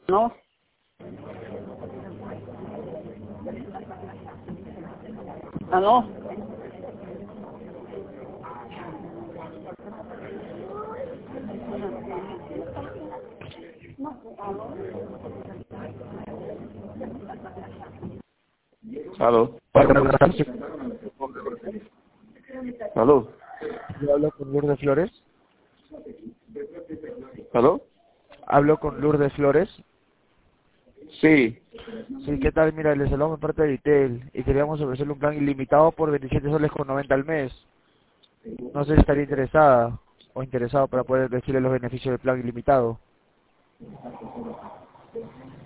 ¿No? ¿Aló? Aló. Aló. Yo hablo con Lourdes Flores. Aló. Hablo con Lourdes Flores. Sí. Sí, ¿qué tal? Mira, les hablamos de parte de Vitel y queríamos ofrecerle un plan ilimitado por 27 soles con 90 al mes. No sé si estaría interesada o interesado para poder decirle los beneficios del plan ilimitado.